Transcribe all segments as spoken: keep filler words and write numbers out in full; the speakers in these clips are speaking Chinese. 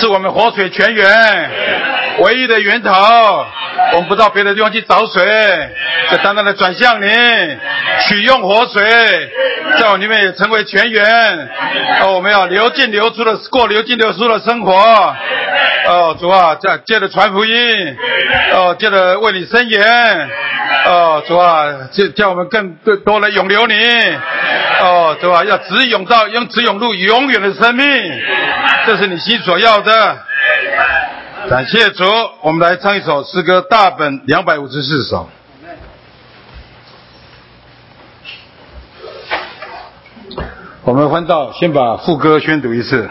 是我们活水泉源唯一的源头。我们不到别的地方去找水，就单单的转向你，取用活水，在我里面也成为泉源。哦，我们要流进流出的过流进流出的生活。哦，主啊，在借着传福音，哦，借着为你伸言。哦，主啊，叫叫我们更多的涌流你。哦，主啊，要直涌到用直涌入永远的生命，这是你心所要的。感谢主，我们来唱一首诗歌大本两百五十四首。我们翻到，先把副歌宣读一次。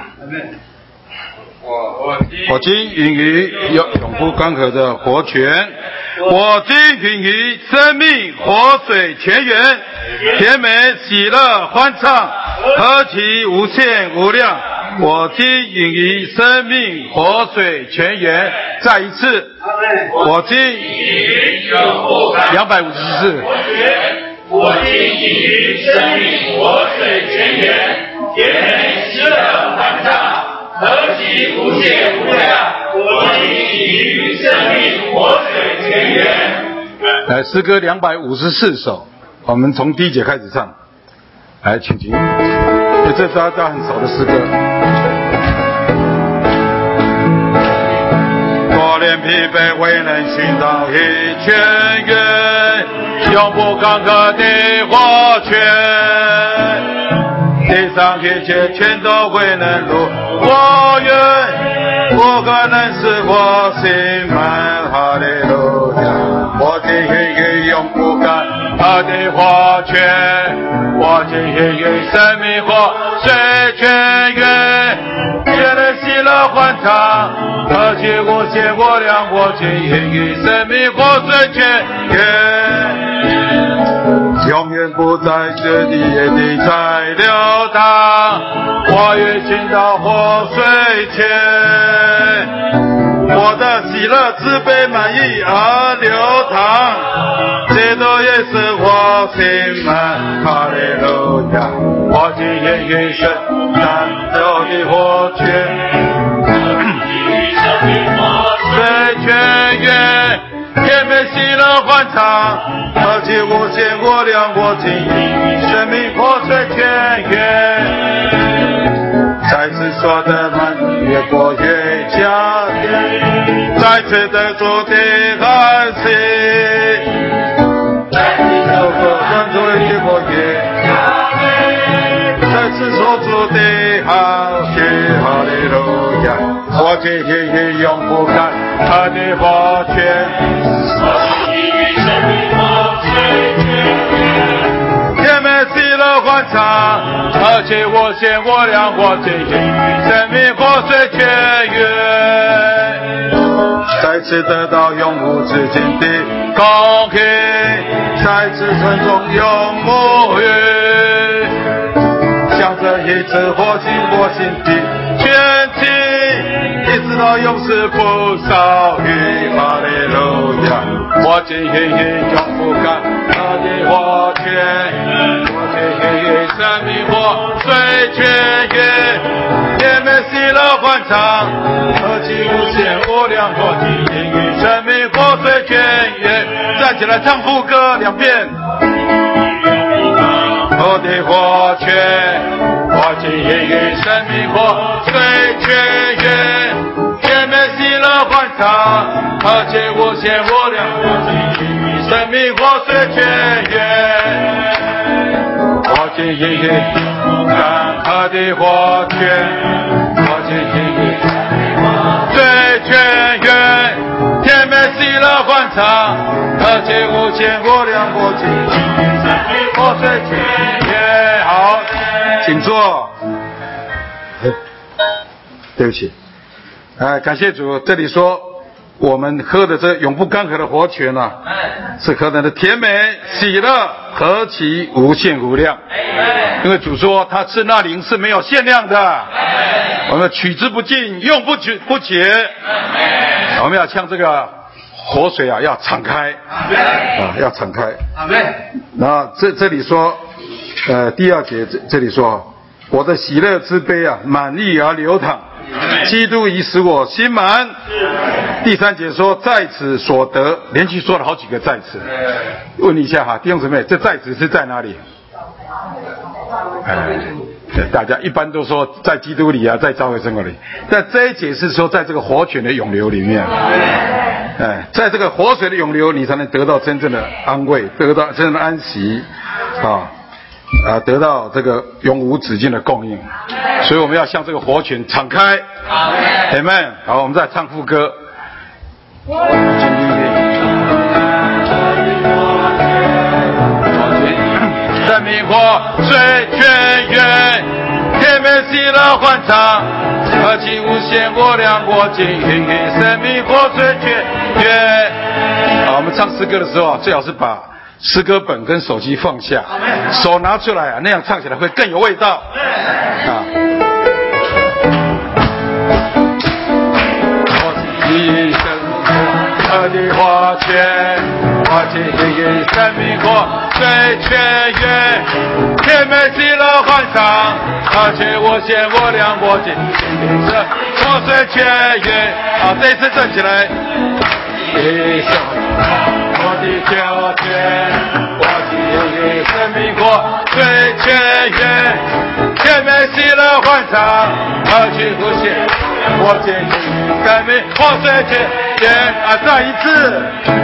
我今饮于永不干涸的活泉，我今饮于生命活水泉源，甜美喜乐欢畅，何其无限无量。我今饮于生命活水泉源，再一次，我今饮于两百五十四。 我今饮于生命活水泉源，甜美喜乐欢畅，何其无限无量。我今饮于生命活水泉源。 来，诗歌两百五十四首，我们从第一节开始唱。来，请请，因为这是大家很熟的诗歌。我连疲惫未能寻到一泉源，永不干涸的活泉，地上一切全都未能入我愿，不可能使我心满。哈利路亚！我今饮于永不干涸的活泉，我今饮于生命活水泉源，甜美喜乐欢畅，何其无限无量。我今饮于生命活水泉源，永远不在这地也地在流淌，我愿进到活水泉。我的喜乐慈悲满意而流淌，这都也是我心满。哈利路亚！我今饮于生难流的活泉，水泉源，甜美喜乐欢畅，何其无限无量。我今饮于生命活水泉源，再次说的满越过越加甜，再次的主的安息，再次说的满越过越加甜，再次说主的好许。哈利路亚！我今饮于永不干涸的活泉，我今饮于生命活水泉，甜美喜乐欢畅，何其无限无量。我今饮于生命活水泉源，再次得到永无止境的公平，再次尊重永沐浴，向着一直活心活心的全体，一直到永世不少于。哈利路亚！我今饮于永不干涸的活泉，我今饮于生命活水泉源，甜美喜乐欢畅，何其无限无量。我今饮于生命活水泉源，站起来唱副歌两遍。我的活泉，我今饮于生命活水泉源，甜美喜乐欢畅，何其无限无量。我今饮于生命活水泉源，我今饮于干涸的活泉，我今饮于水泉源，甜美喜乐欢畅，何其无限无量。我今饮于生命活水泉源。好，请坐。对不起，哎，感谢主。这里说我们喝的这永不干涸的活泉啊，是何等的甜美喜乐，何其无限无量。因为主说他赐那灵是没有限量的，我们取之不尽，用不绝不竭。我们要像这个活水啊，要敞开啊，要敞开。然后这这里说，呃，第二节这这里说，我的喜乐之杯啊，满溢而流淌， 基督已使我心满。第三节说在此所得，连续说了好几个在此。问一下哈，弟兄姊妹，这在此是在哪里？哎，大家一般都说在基督里啊，在教会生活里，但这一节是说在这个活泉的涌流里面。哎，在这个活水的涌流，你才能得到真正的安慰，得到真正的安息，啊啊，得到这个永无止境的供应。所以我们要向这个活泉敞开。Amen。好，我们再唱副歌。生命活水泉源，天美喜乐欢畅，和气无限我良国境，云云生命活水泉源。好，我们唱诗歌的时候啊，最好是把诗歌本跟手机放下，手拿出来啊，那样唱起来会更有味道啊。我的花泉，花泉云生命活水泉源，天美喜乐欢畅，而且我献我良国境，这活水泉源。好，这一次站起来。我的家泉，我的生命活水泉源，天美喜乐欢畅，而且我献我献生命活水泉源。啊，再一次。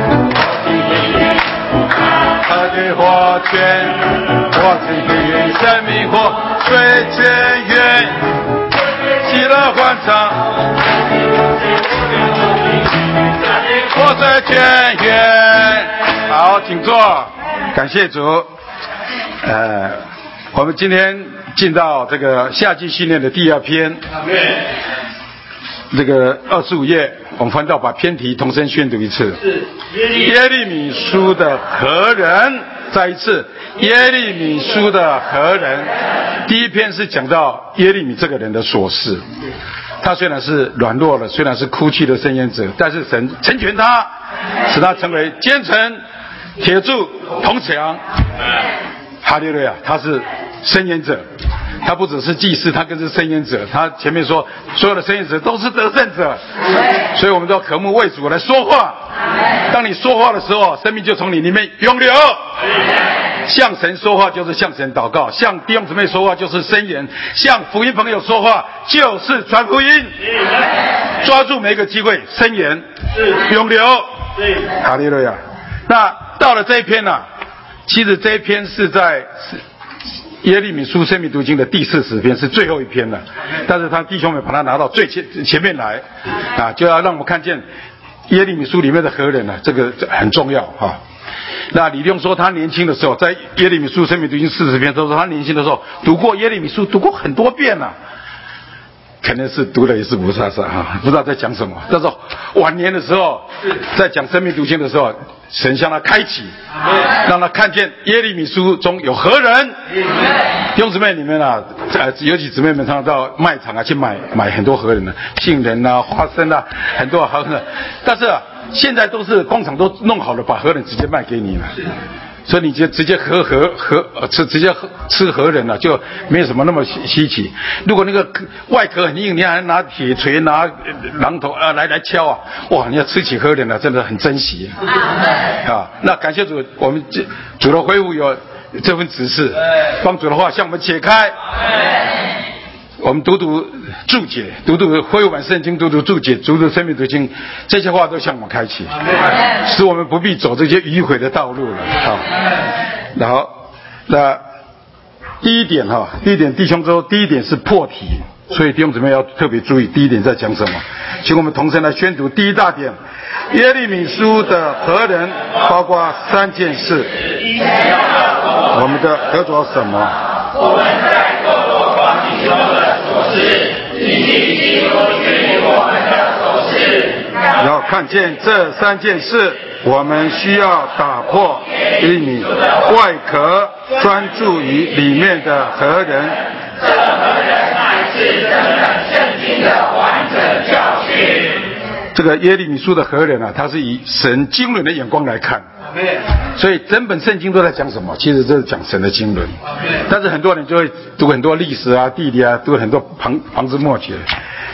他的活泉，我的生命活水泉源，喜乐欢畅，活水泉源。好，请坐，感谢主。呃，我们今天进到这个夏季训练的第二篇。这个二十五页，我们翻到把篇题同声宣读一次。耶利米书的何人？再一次，耶利米书的何人？第一篇是讲到耶利米这个人的琐事。他虽然是软弱了，虽然是哭泣的申言者，但是神成全他，使他成为坚城、铁柱、铜墙。哈利路亚！他是申言者。他不只是祭司，他更是申言者。他前面说所有的申言者都是得胜者，所以我们都要渴慕为主来说话。当你说话的时候，生命就从你里面涌流。向神说话就是向神祷告，向弟兄姊妹说话就是申言，向福音朋友说话就是传福音。抓住每一个机会，申言涌流。哈利路亚！那到了这一篇呢、啊，其实这一篇是在耶利米书生命读经的第四十篇，是最后一篇了，但是他弟兄们把它拿到最前前面来啊，就要让我们看见耶利米书里面的何人呢、啊？这个很重要哈、啊。那李用说他年轻的时候，在耶利米书生命读经四十篇，都说他年轻的时候读过耶利米书，读过很多遍了、啊。可能是读的也是不差啥哈，不知道在讲什么。但是晚年的时候，在讲生命读经的时候，神向他开启，让他看见耶利米书中有何人。弟兄姊妹，你们啊，呃，尤其姊妹们常常到卖场啊去买买很多何人的杏仁啊、花生啊，很多何人。但是、啊、现在都是工厂都弄好了，把何人直接卖给你了。所以你就直接喝和和吃直接喝吃何人了、啊，就没有什么那么稀奇。如果那个外壳很硬，你还拿铁锤拿榔头啊来来敲啊，哇！你要吃起何人了、啊，真的很珍惜啊。那感谢主，我们主的恢复有这份指示，帮主的话向我们解开。我们读读注解，读读恢复版圣经，读读注解，读读生命读经，这些话都向我们开启，使我们不必走这些迂回的道路了。好，然后那第一点哈，第一点弟兄说，第一点是破题，所以弟兄姊妹要特别注意，第一点在讲什么？请我们同声来宣读第一大点：耶利米书的何人，包括三件事。我们的得着什么？ 我们在各国光景中的所事，以及基督给予我们的所事。 要看见这三件事，我们需要打破耶利米外壳，专注于里面的何人。 这何人乃是整本圣经的完整教训。 这个耶利米书的何人啊，他是以神经纶的眼光来看，所以整本圣经都在讲什么？其实这是讲神的经纶。但是很多人就会读很多历史啊、地理啊，读很多旁旁枝末节。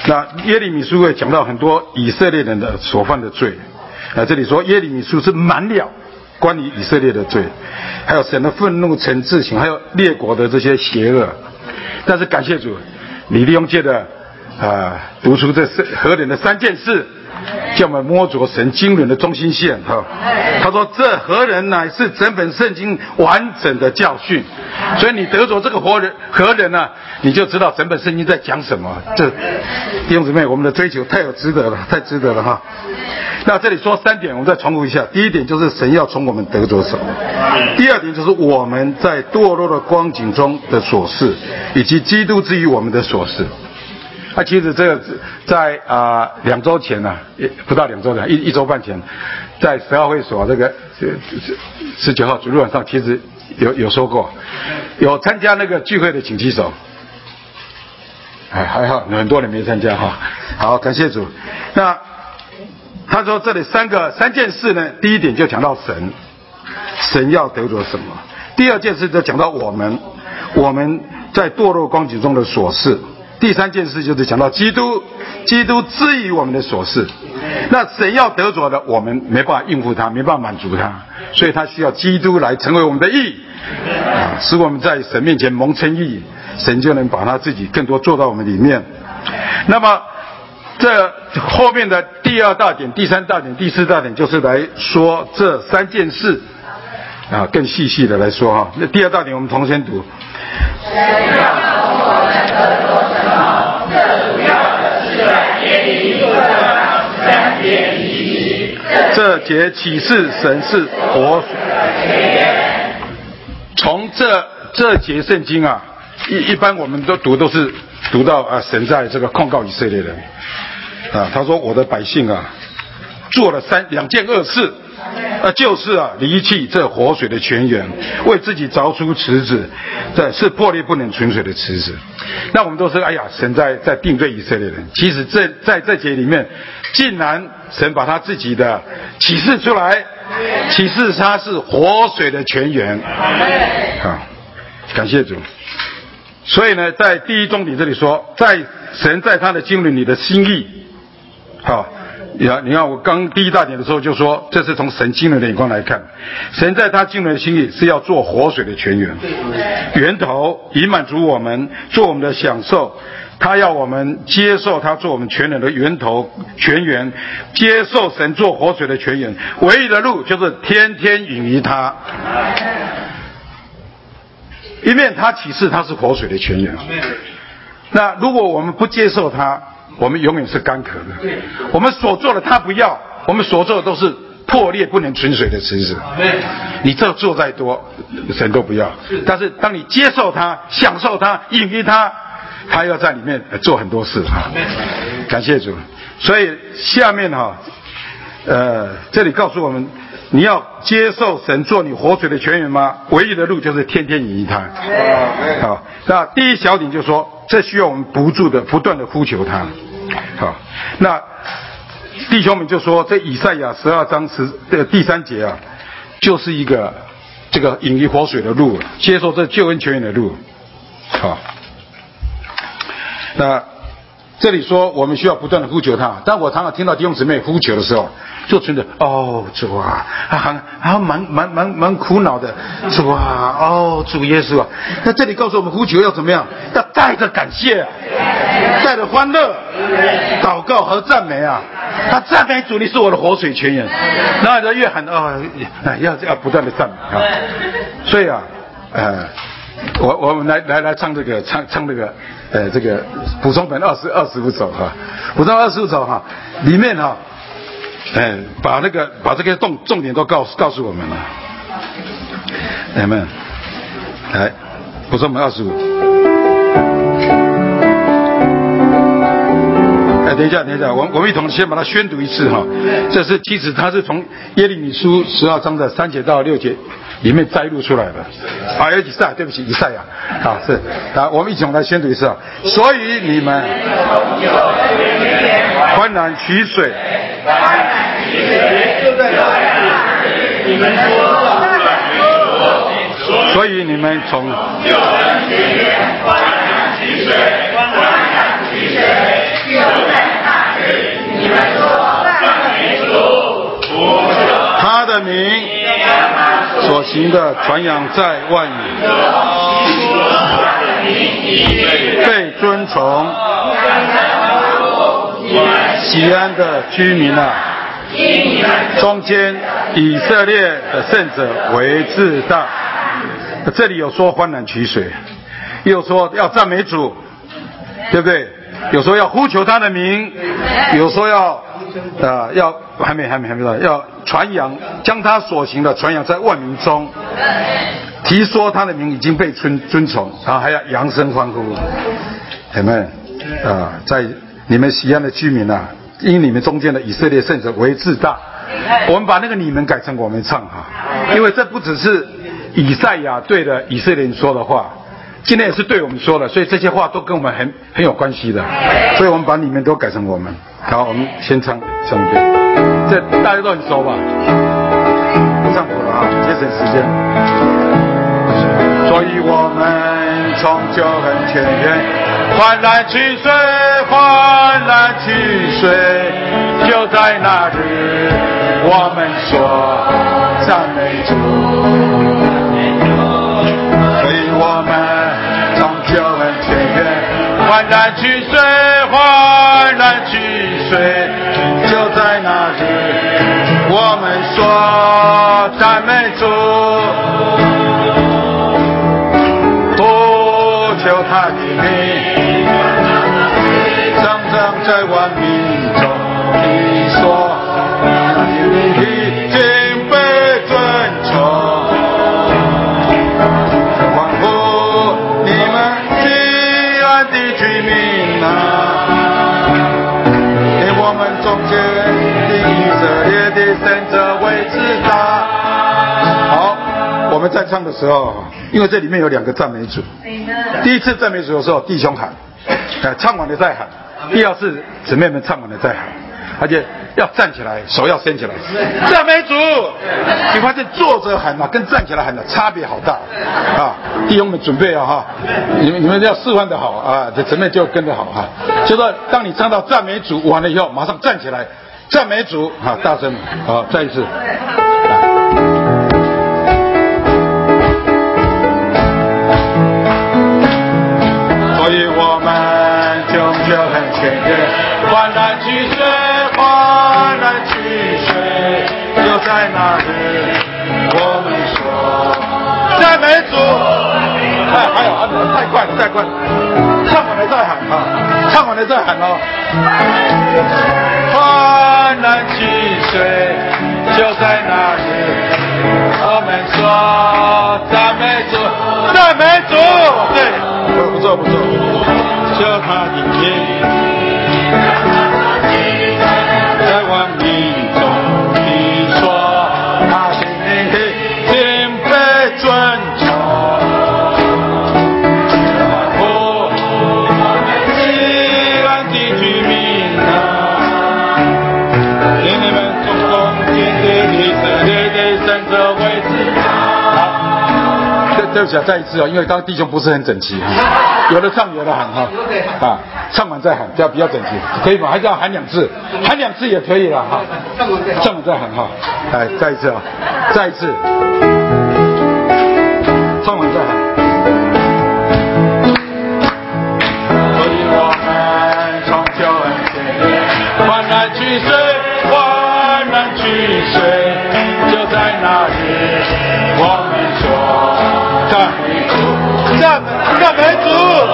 那耶利米书会讲到很多以色列人的所犯的罪，啊，这里说耶利米书是满了关于以色列的罪，还有神的愤怒、惩治刑，还有列国的这些邪恶。但是感谢主，李立用借的啊，读出这何等的三件事，叫我们摸着神经纶的中心线哈。他说这何人乃是整本圣经完整的教训，所以你得着这个何人何人呢、啊，你就知道整本圣经在讲什么。这弟兄姊妹，我们的追求太有值得了，太值得了哈。那这里说三点，我们再重复一下。第一点就是神要从我们得着什么，第二点就是我们在堕落的光景中的琐事，以及基督之于我们的琐事。那、啊、其实这个在啊两周前呢、啊，不到两周的一一周半前，在十号会所这个十九号主日晚上，其实有有说过，有参加那个聚会的请举手。哎，还好很多人没参加哈。好，感谢主。那他说这里三个三件事呢，第一点就讲到神，神要得着什么；第二件事就讲到我们，我们在堕落光景中的琐事；第三件事就是讲到基督，基督之于我们的琐事。那神要得着的，我们没办法应付他，没办法满足他，所以他需要基督来成为我们的义，啊，使我们在神面前蒙称义，神就能把他自己更多做到我们里面。那么这后面的第二大点、第三大点、第四大点，就是来说这三件事啊，更细细的来说哈。那第二大点我们同先读。神要从我们得着什么？这主要的是在耶利米书的三节提及。这节启示神是活水的泉源。从这这节圣经啊，一一般我们都读都是读到啊，神在这个控告以色列人啊，他说我的百姓啊，做了三两件恶事。那就是啊，离弃这活水的泉源，为自己凿出池子，这是破裂不能存水的池子。那我们都说，哎呀，神在在定罪以色列人。其实这在这节里面，竟然神把他自己的启示出来，启示他是活水的泉源。啊，感谢主。所以呢，在第一中点这里说，在神在他的经纶里的心意，好。你看，你看，我刚第一大点的时候就说，这是从神经纶的眼光来看，神在他经纶的心意是要做活水的泉源，源头以满足我们，做我们的享受。他要我们接受他做我们泉源的源头泉源，接受神做活水的泉源。唯一的路就是天天饮于他，一面他启示他是活水的泉源。那如果我们不接受他，我们永远是干渴的。我们所做的他不要，我们所做的都是破裂不能存水的池子。你这做再多，神都不要。但是当你接受他、享受他、饮于他，他要在里面做很多事哈。感谢主。所以下面哈，呃，这里告诉我们，你要接受神做你活水的泉源吗？唯一的路就是天天饮于他。好，那第一小点就说，这需要我们不住的、不断的呼求他。好，那弟兄们就说，这以赛亚十二章十的第三节啊，就是一个这个饮于活水的路，接受这救恩泉源的路。好，那这里说我们需要不断的呼求他，但我常常听到弟兄姊妹呼求的时候，就觉得哦主啊，啊很啊蛮蛮蛮蛮苦恼的，主啊，哦主耶稣啊。那这里告诉我们呼求要怎么样？要带着感谢、啊，带着欢乐，祷告和赞美啊。他赞美主，你是我的活水泉源。然后就越喊哦，要要不断的赞美啊。所以啊，呃。我我们来来来唱这个唱唱这个呃这个补充本二十二十五首哈，补充二十五首哈，里面哈，呃把那个把这个重重点都告诉告诉我们了，你们来补充本二十五。哎，等一下，等一下，我我们一同先把它宣读一次哈。这是其实它是从耶利米书十二章的三节到六节里面摘录出来的。啊，有以赛，对不起，以赛亚。啊，是啊，我们一起来宣读一次啊。所以你们欢然取水，欢然取水，就在这里。你们说，所以你们从救恩泉源欢然取水，欢然取水。 去谁？就在那日，你们说赞美主，不赦他的名所行的传扬在万民，被尊崇。西安的居民啊，中间以色列的圣者为至大。这里有说欢然取水，又说要赞美主，对不对？有说要呼求他的名，有说要呃要还没还没还没到要传扬，将他所行的传扬在万民中，提说他的名已经被尊尊崇，然后还要扬声欢呼。阿们啊，在你们西安的居民啊，因你们中间的以色列圣者为至大。我们把那个你们改成我们唱哈，因为这不只是以赛亚对着以色列人说的话，今天也是对我们说的，所以这些话都跟我们很很有关系的，所以我们把你们都改成我们。好，我们先唱唱一遍，这大家都很熟吧？不唱谱了啊，节省时间。所以我们从旧恨前缘，欢然取水，欢然取水，就在那日，我们说赞美主。所以我们从旧恨前缘，欢然取水，欢然取水，就在那日，我们说赞美主。求他的名，常常在万民中提说，他的名已经被尊崇。欢呼你们西安的居民啊，以我们中间的以色列的圣者为至大。好，我们在唱的时候，因为这里面有两个赞美主。第一次赞美主的时候，弟兄喊，呃，唱完了再喊；第二次姊妹们唱完了再喊，而且要站起来，手要伸起来，赞美主。你发现坐着喊啊，跟站起来喊的差别好大啊！弟兄们准备啊哈，你们你们要示范的好啊，这姊妹就跟着好哈。就说当你唱到赞美主完了以后，马上站起来，赞美主啊，大声啊，再一次。所以我们终究很前缘，欢然取水，欢然取水，就在那日，我们说赞美主。哎，还有啊，太快了，太快了，唱完了再喊啊，唱完了再喊哦。欢然取水，就在那日，我们说赞美主，赞美主，对。不错不错，求他的名，在万民中你说他的名已经被尊崇。欢呼西安的居民啊，以你们中间的以色列的圣者为至大。对不起啊，再一次啊，因为刚刚弟兄不是很整齐啊，有的唱有的喊哈，啊，唱完再喊，这样比较整齐，可以吗？还是要喊两次，喊两次也可以了哈，唱完再喊哈，来再一次啊，再一次，唱完再喊。所以我们从旧恩前缘，欢然取水，欢然取水，就在那日，我们说。赞美主，赞赞美主，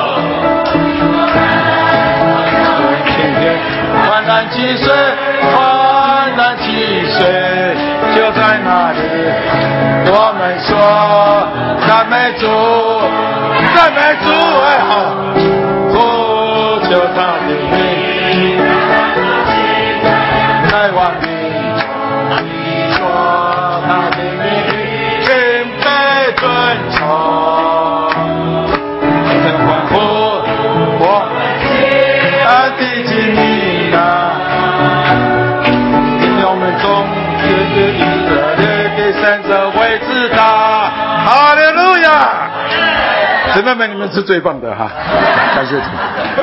天天欢然取水，欢然取水，就在那里，我们说赞美主，赞美主，哎好，呼求他的名，在万民说他的名。尊崇，真欢呼我们的居民啊！因我们中间的以色列的圣者为至大，哈利路亚！姊妹们，你们是最棒的哈，感谢主。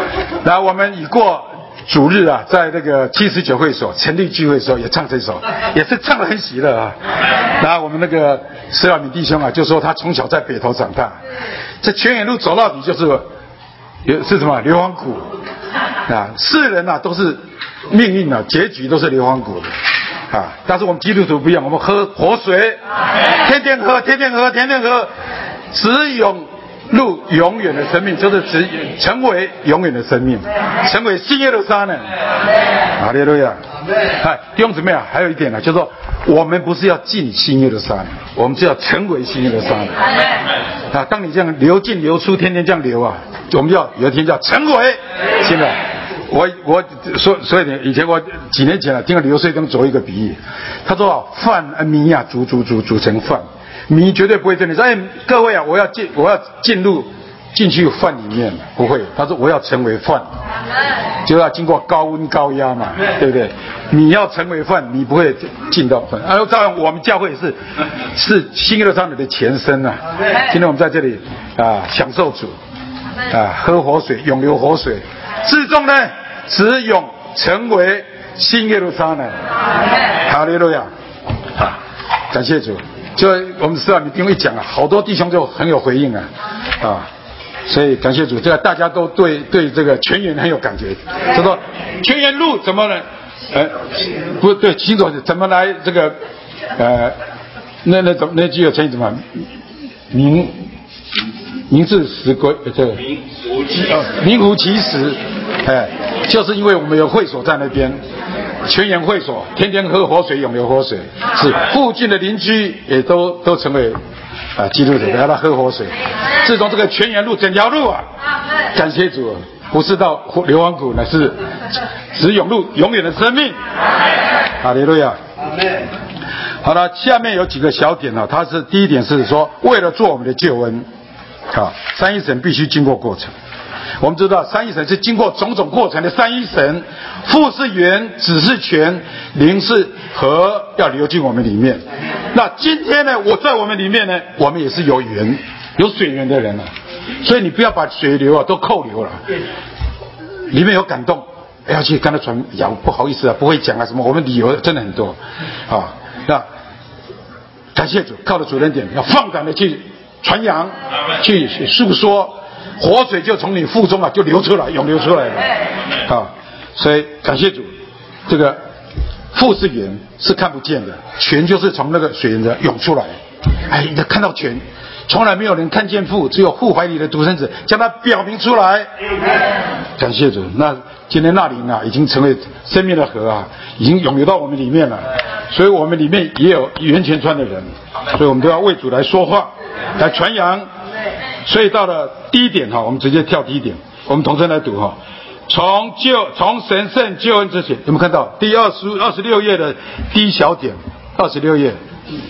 然后我们已过主日啊，在那个七十九会所成立聚会的时候也唱这首，也是唱得很喜乐啊。然后我们那个施耀敏弟兄啊，就说他从小在北投长大，这泉眼路走到底就是有是什么硫磺谷啊，世人啊都是命运啊，结局都是硫磺谷的啊。但是我们基督徒不一样，我们喝活水，天天喝，天天喝，天天喝，只有入永远的生命，就是只成为永远的生命，成为新耶路撒冷。哈利路亚！哎，弟兄姊妹啊，还有一点呢、啊，就是说我们不是要进新耶路撒冷，我们是要成为新耶路撒冷。啊，当你这样流进流出，天天这样流啊，我们要有一天叫成为新的。我我说所以以前我几年前啊，听了刘穗东做一个比喻，他说啊，饭米啊煮煮煮煮成饭。米绝对不会真的说，哎，各位啊，我要进，我要进入进去饭里面，不会。他说我要成为饭，就要经过高温高压嘛，对不对？你要成为饭，你不会进到饭。然后照样，我们教会是是新耶路撒冷的前身啊。今天我们在这里啊，享受主啊，喝活水，永流活水，最终呢，只永成为新耶路撒冷。哈利路亚！啊，感谢主。就我们知道，你不用一讲啊，好多弟兄就很有回应啊，啊，所以感谢主，这个大家都对对这个泉源很有感觉。就说泉源路怎么呢？呃，不对，清楚怎么来这个呃，那那种那句有成语怎么名名字实归这个名副其实，哎，就是因为我们有会所在那边。泉源会所天天喝活水，永流活水，是附近的邻居也都都成为啊基督徒，让他喝活水。自从这个泉源路整条路啊，感谢主，不是到硫磺谷，乃是只涌入永远的生命。哈利路亚。好了，下面有几个小点啊，它是第一点是说，为了做我们的救恩，啊，三一神必须经过过程。我们知道三一神是经过种种过程的三一神，父是源，子是泉，灵是河，要流进我们里面。那今天呢，我在我们里面呢，我们也是有源有水源的人啊，所以你不要把水流啊都扣留了，里面有感动要去跟他传扬，不好意思啊，不会讲啊什么，我们理由真的很多啊。那感谢主，靠着主人点，要放胆的去传扬，去诉说。活水就从你腹中啊就流出来，涌流出来了啊！所以感谢主，这个腹是源是看不见的，泉就是从那个水源的涌出来。哎，你看到泉，从来没有人看见父，只有父怀里的独生子将它表明出来。感谢主，那今天那灵啊已经成为生命的河啊，已经涌流到我们里面了。所以我们里面也有源泉川的人，所以我们都要为主来说话，来传扬。所以到了第一点哈，我们直接跳第一点，我们同声来读哈。从救从神圣救恩之前，有没有看到第二十二十六页的第一小点？二十六页。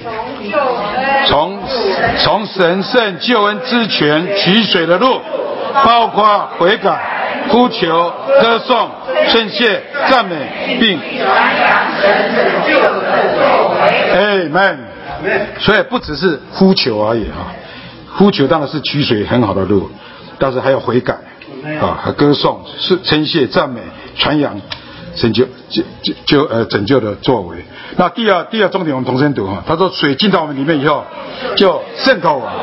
从从神圣救恩之泉取水的路，包括悔改、呼求、歌颂、宣泄、赞美，并Amen。所以不只是呼求而已哈。呼求当然是取水很好的路，但是还要悔改啊，和歌颂、是称谢、赞美、传扬、拯救、救救救呃拯救的作为。那第二第二重点我们同声读哈，他说水进到我们里面以后，就渗透啊，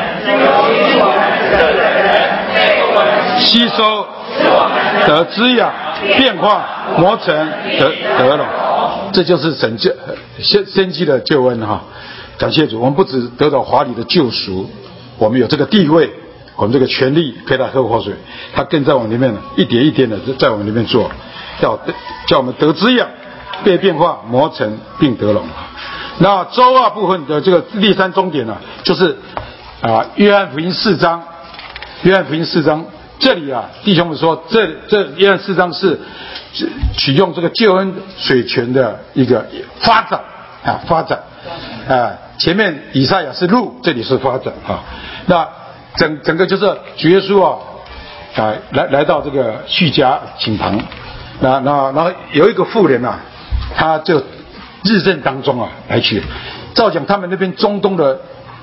吸收、得滋养、变化、磨成、得得了，这就是神救生生机的救恩哈。感谢主，我们不只得到华丽的救赎。我们有这个地位，我们这个权利可以来喝活水，他更在我们里面一点一点的在我们里面做，要叫我们得滋养、被变化、磨成并得荣。那周二部分的这个第三终点呢、啊，就是啊约翰福音四章，约翰福音四章这里啊，弟兄们说，这这约翰四章是取用这个救恩水泉的一个发展啊发展啊。前面以赛亚是路，这里是发展啊。那整整个就是主耶稣啊，啊来来到这个叙加井旁，那那然后有一个妇人啊，他就日正当中啊来去，照讲他们那边中东的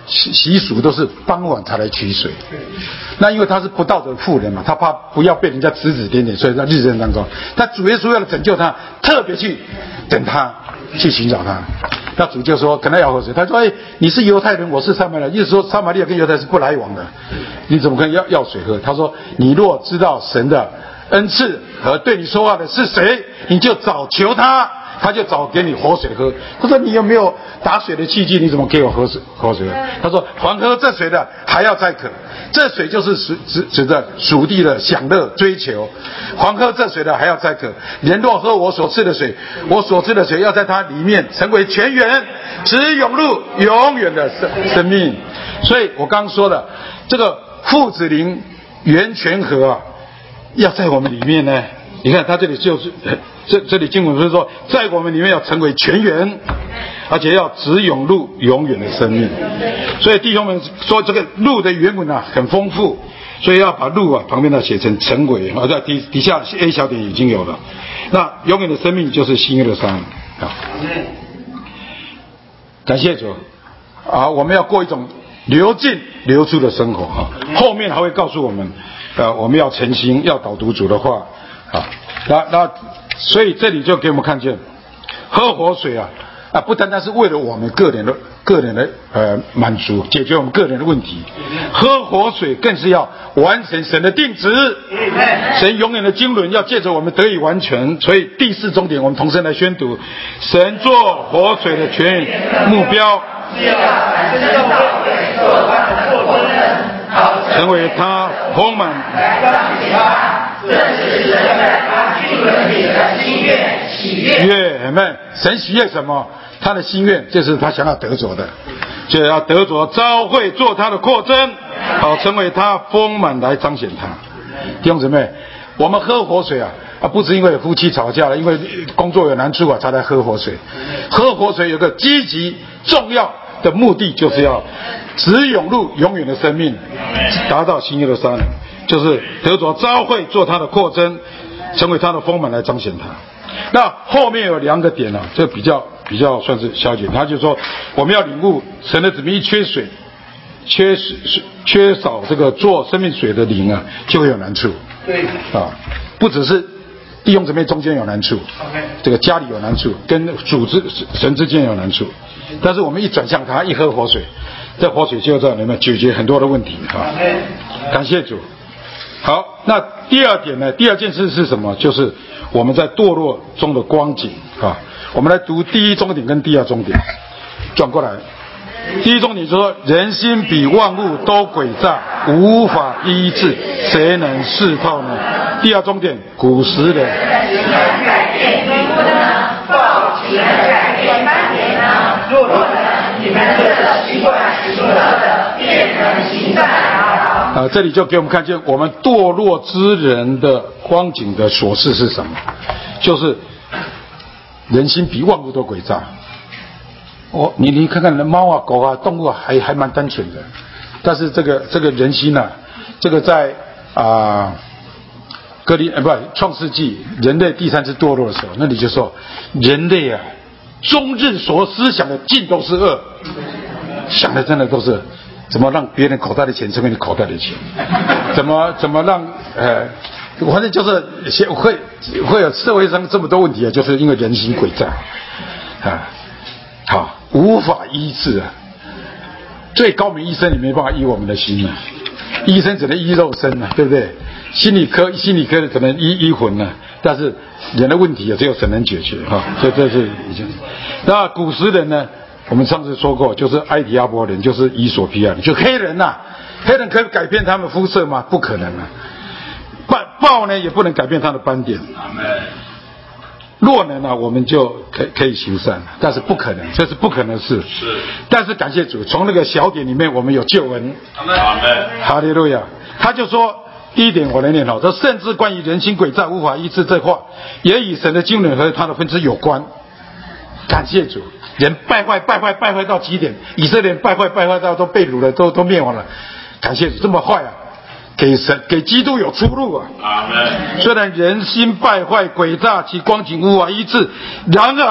习俗都是傍晚才来取水。那因为他是不道德妇人嘛，他怕不要被人家指指点点，所以在日正当中，他主耶稣为了拯救他，特别去等他，去寻找他。那主就说跟他要喝水，他说：“哎，你是犹太人，我是撒玛利亚。意思说撒玛利亚跟犹太是不来往的，你怎么可以要要水喝？”他说：“你若知道神的恩赐和对你说话的是谁，你就早求他。”他就早给你活水喝。他说：“你有没有打水的器具？你怎么给我喝水活水喝？”他说：“凡喝这水的还要再渴，这水就是指指指着属地的享乐追求。凡喝这水的还要再渴，人若喝我所赐的水，我所赐的水要在他里面成为泉源，直涌入永远的生生命。”所以我刚刚说的这个父子灵源泉河啊，要在我们里面呢。你看他这里就是这这里经文是说，在我们里面要成为泉源，而且要直涌入永远的生命。所以弟兄们说，这个路的原文啊很丰富，所以要把路啊旁边呢写成成为啊，在底底下 A 小点已经有了。那永远的生命就是新约的山啊。感谢主啊，我们要过一种流进流出的生活啊。后面还会告诉我们，呃，我们要诚心，要导读主的话。啊，那那，所以这里就给我们看见，喝活水啊啊，不单单是为了我们个人的个人的呃满足，解决我们个人的问题，喝活水更是要完成神的定旨，神永远的经纶要借着我们得以完全。所以第四重点，我们同声来宣读：神做活水的泉源，目标成为他丰满。这是神在他经纶里的心愿喜悦。阿们。神喜悦什么？他的心愿就是他想要得着的，就要得着召会做他的扩增，好成为他丰满来彰显他。弟兄姊妹，我们喝活水啊啊，不是因为夫妻吵架了，因为工作有难处啊才来喝活水。喝活水有个积极重要的目的，就是要直涌入永远的生命，达到新约的山。就是得着召会做他的扩增，成为他的丰满来彰显他。那后面有两个点啊，这比较比较算是小点。他就说我们要领悟神的子民一缺水，缺缺少这个做生命水的灵啊，就会有难处。对啊，不只是弟兄姊妹中间有难处，这个家里有难处，跟主之神之间有难处。但是我们一转向他，一喝活水，这活水就在里面解决很多的问题啊。感谢主。好，那第二点呢？第二件事是什么？就是我们在堕落中的光景啊。我们来读第一重点跟第二重点，转过来。第一重点说，人心比万物都诡诈，无法医治，谁能识透呢？第二重点，古时人。改变规模呢？抱起来改变斑点呢？若呢？你们的习惯所得的变成形在啊。呃，这里就给我们看见我们堕落之人的光景的所示是什么？就是人心比万物都诡诈。哦，你你看看人猫啊、狗啊、动物啊，还还蛮单纯的，但是这个这个人心呢、啊，这个在啊、呃、格林呃不创世纪人类第三次堕落的时候，那里就说人类啊，终日所思想的尽都是恶，想的真的都是怎么让别人口袋的钱成为你口袋的钱，怎么怎么让呃，反正就是会会有社会上这么多问题啊，就是因为人心诡诈啊。好，无法医治啊！最高明医生也没办法医我们的心啊，医生只能医肉身啊，对不对？心理科心理科只能医医魂啊，但是人的问题啊，只有神能解决哈、啊。所以这是已经。那古时人呢？我们上次说过，就是埃提阿伯人，就是伊索比亚人，就黑人呐、啊。黑人可以改变他们肤色吗？不可能啊。豹豹呢，也不能改变它的斑点。若能呢、啊，我们就可可以行善，但是不可能，这是不可能的事。是，但是感谢主，从那个小点里面，我们有救恩。阿门，哈利路亚。他就说，第一点我来念好，这甚至关于人心诡诈无法医治这话，也与神的经纶和他的分支有关。感谢主，人败坏败坏败坏到极点，以色列人败坏败坏到都被掳了，都都灭亡了。感谢主，这么坏啊！给神给基督有出路啊！虽然人心败坏诡诈，其光景无法医治，然而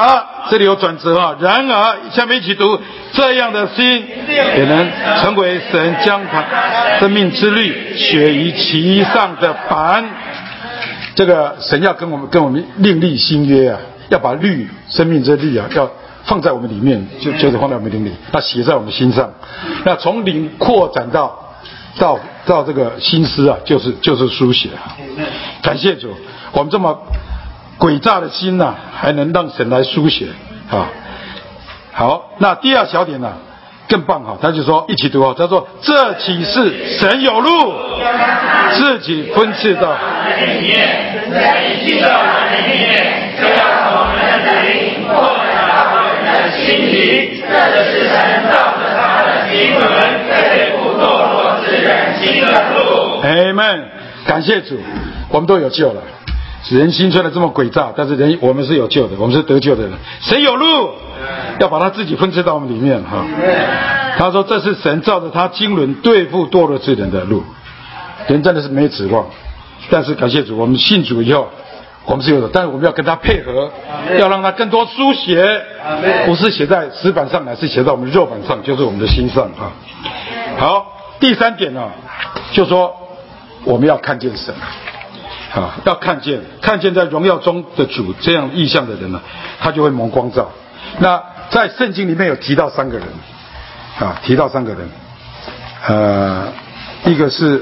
这里有转折啊。然而，下面一起读，这样的心也能成为神将他生命之律写于其上的版。这个神要跟我们跟我们另立新约啊，要把律生命之律啊，要放在我们里面，就就是放在我们灵里，要写在我们心上。那从灵扩展到到到这个心思啊，就是就是书写啊。感谢主，我们这么诡诈的心呐、啊，还能让神来书写啊。好，那第二小点呢、啊，更棒哈、啊，他就说一起读啊，他说这启示神有路，自己分赐到里面，神进到人里面，就要从人的灵扩展到人的心灵，这是神照着他的经纶，对付堕落之人心的路。 Amen，感谢主，我们都有救了。人心虽然这么诡诈，但是人我们是有救的，我们是得救的人。神有路，要把他自己分赐到我们里面哈。他说这是神照着他经纶对付堕落之人的路。人真的是没指望，但是感谢主，我们信主以后，我们是有的，但是我们要跟他配合，要让他更多书写，不是写在石板上，乃是写在我们肉板上，就是我们的心上哈。好，第三点呢、啊，就说我们要看见神。啊，要看见看见在荣耀中的主这样意象的人呢、啊，他就会蒙光照。那在圣经里面有提到三个人，啊，提到三个人，呃，一个是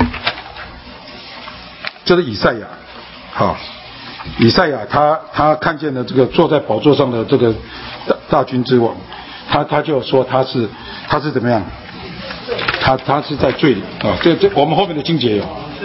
就是以赛亚，好，以赛亚他他看见了这个坐在宝座上的这个大大军之王，他他就说他是他是怎么样？他他是在罪里啊，这这我们后面的经节有。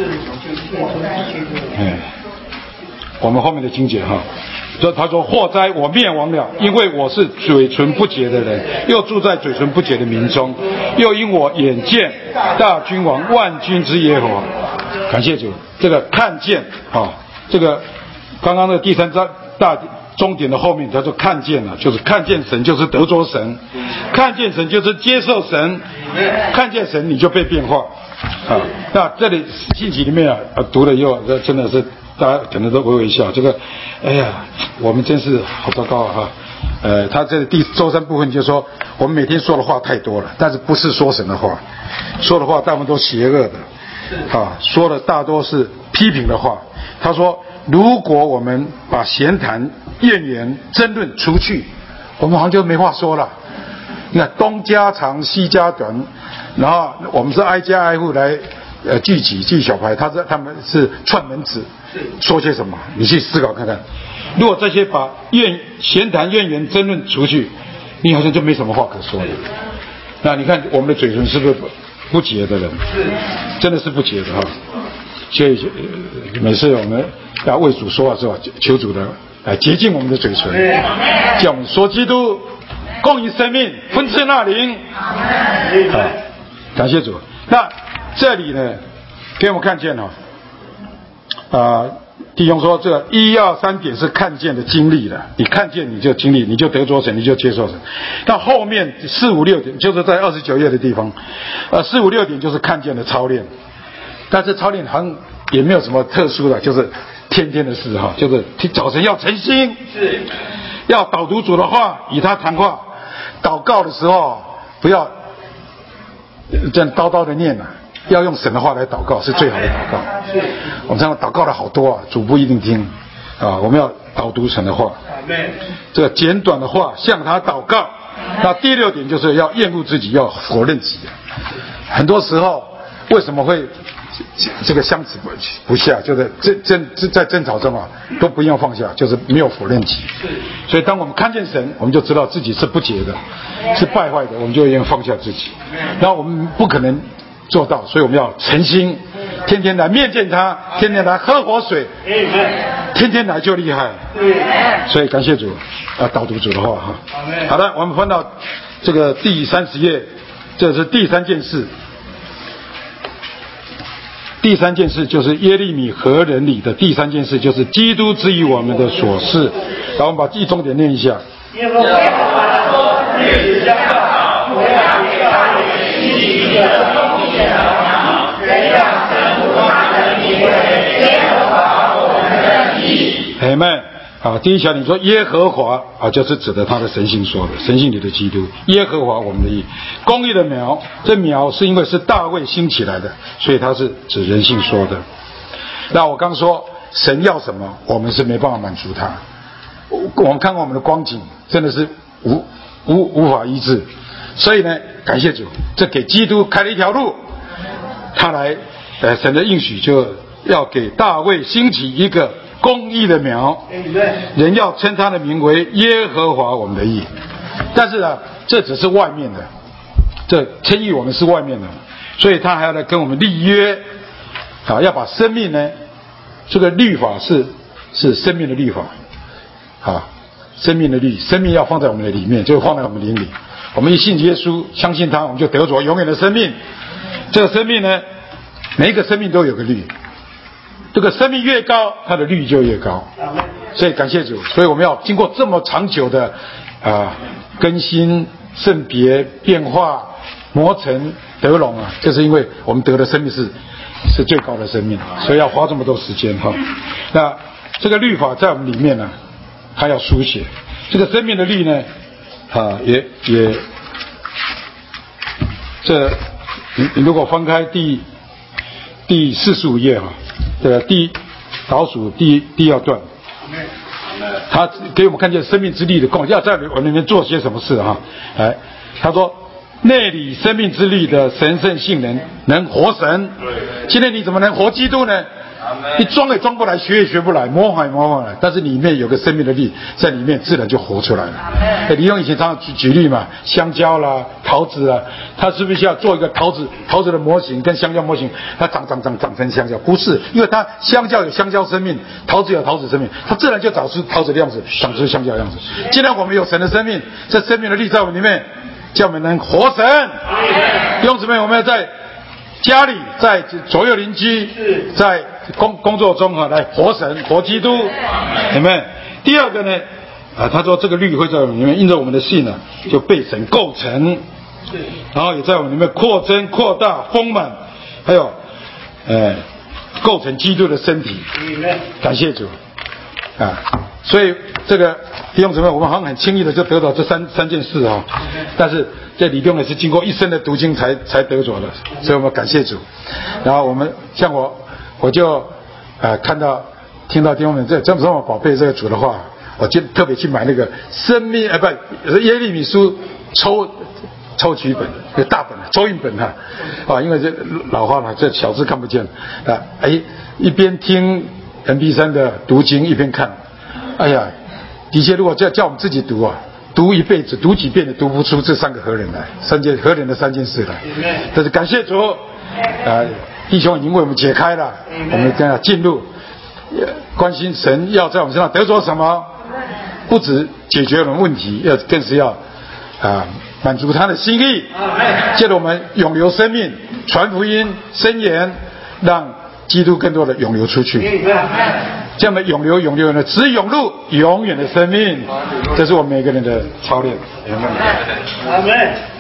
哎，我们后面的经节哈，这他说祸哉我灭亡了，因为我是嘴唇不洁的人，又住在嘴唇不洁的民中，又因我眼见大君王万军之耶和华。感谢主，这个看见啊，这个刚刚的第三章大终点的后面，他说看见了，就是看见神就是得着神，看见神就是接受神，看见神你就被变化。啊，那这里信息里面啊，读了以后，这真的是大家可能都微微一笑。这个，哎呀，我们真是好糟糕啊！哈，呃，他这第周三部分就说，我们每天说的话太多了，但是不是说神的话，说的话大部分都邪恶的，啊，说的大多是批评的话。他说，如果我们把闲谈、怨言、争论除去，我们好像就没话说了。你看东家长西家短，然后我们是挨家挨户来呃聚集聚小牌，他是他们是串门子，说些什么？你去思考看看。如果这些把怨闲谈、怨言、争论除去，你好像就没什么话可说了。那你看我们的嘴唇是不是不洁的人？真的是不洁的哈。所以每次我们要为主说话是吧？求主的来洁净我们的嘴唇，叫我们说基督。供应生命，分赐那灵。好，感谢主。那这里呢，给我们看见了、哦，啊、呃，弟兄说这个一二三点是看见的经历的，你看见你就经历，你就得着神，你就接受神。那后面四五六点就是在二十九页的地方，呃，四五六点就是看见的操练，但是操练好像也没有什么特殊的，就是天天的事哈，就是早晨要诚心，是，要导读主的话，与他谈话。祷告的时候不要这样叨叨的念啊，要用神的话来祷告是最好的祷告。我们这样祷告的好多啊，主不一定听啊，我们要导读神的话，这个简短的话向他祷告。那第六点就是要厌恶自己，要否认自己。很多时候为什么会这个相持不下，就是争争在争吵中啊，都不要放下，就是没有否认己。所以当我们看见神，我们就知道自己是不洁的，是败坏的，我们就愿意放下自己。然后我们不可能做到，所以我们要诚心，天天来面见他，天天来喝活水，天天来就厉害。所以感谢主啊，导读主的话哈。好的，我们翻到这个第三十页，这是第三件事。第三件事就是耶利米何人里的第三件事就是基督之于我们的所事。然后我们把第重点念一下。耶和华说：“日子将到，我要给他们兴起一个公义的王，人要称呼他的名为耶和华我们的义。”阿们。 啊，第一条你说耶和华啊，就是指的他的神性说的，神性里的基督，耶和华我们的义，公义的苗，这苗是因为是大卫兴起来的，所以它是指人性说的。那我刚说神要什么，我们是没办法满足他。我们看过我们的光景，真的是无无无法医治，所以呢，感谢主，这给基督开了一条路，他来，呃，神的应许就要给大卫兴起一个公义的苗，人要称他的名为耶和华我们的义。但是呢，这只是外面的，这称义我们是外面的，所以他还要来跟我们立约，啊，要把生命呢，这个律法是是生命的律法。啊，生命的律，生命要放在我们的里面，就放在我们灵里。我们一信耶稣，相信他，我们就得着永远的生命。这个生命呢，每一个生命都有个律，这个生命越高，它的律就越高。所以感谢主，所以我们要经过这么长久的啊、呃、更新、圣别、变化、磨成、得荣啊，就是因为我们得的生命是是最高的生命，所以要花这么多时间哈。那这个律法在我们里面呢，他要书写这个生命的律呢，啊，也也，这你你如果翻开第第四十五页哈，的第倒数第第二段，他给我们看见生命之力的供要在我里面做些什么事哈？哎，他说内里生命之力的神圣性能能活神，今天你怎么能活基督呢？你装也装不来，学也学不来，模仿也模仿来，但是里面有个生命的力在里面，自然就活出来了。李用以前常常举举例嘛，香蕉啦、桃子啦，他是不是要做一个桃子桃子的模型跟香蕉模型，它长长长长成香蕉？不是，因为它香蕉有香蕉生命，桃子有桃子生命，它自然就长出桃子的样子，长出香蕉的样子。既然我们有神的生命，这生命的力在我们里面，叫我们能活神。弟兄姊妹，我们要在家里，在左右邻居，在工工作中啊，来活神活基督，你们。第二个呢，啊，他说这个律会在我们里面，因着我们的信呢，就被神构成，然后也在我们里面扩增、扩大、丰满，还有，呃，构成基督的身体。感谢主，啊，所以这个弟兄姊妹，我们好像很轻易的就得到这三三件事啊，但是这李东也是经过一生的读经才才得着的，所以我们感谢主。然后我们像我，我就呃看到听到弟兄们这这么宝贝这个主的话，我就特别去买那个生命呃不耶利米书抽抽取本，那大本抽印本哈啊，因为这老花了，这小字看不见啊，哎一边听 M P 三 的读经一边看，哎呀，的确如果叫叫我们自己读啊。读一辈子，读几遍也读不出这三个何人来，三件何人的三件事来。但是感谢主，啊、呃，弟兄已经为我们解开了，我们跟他进入，关心神要在我们身上得着什么，不止解决我们问题，要更是要啊、呃、满足他的心意，借着我们永留生命，传福音，伸言，让基督更多的永流出去。这样的永流永流呢，只涌入永远的生命，这是我们每个人的操练。阿们。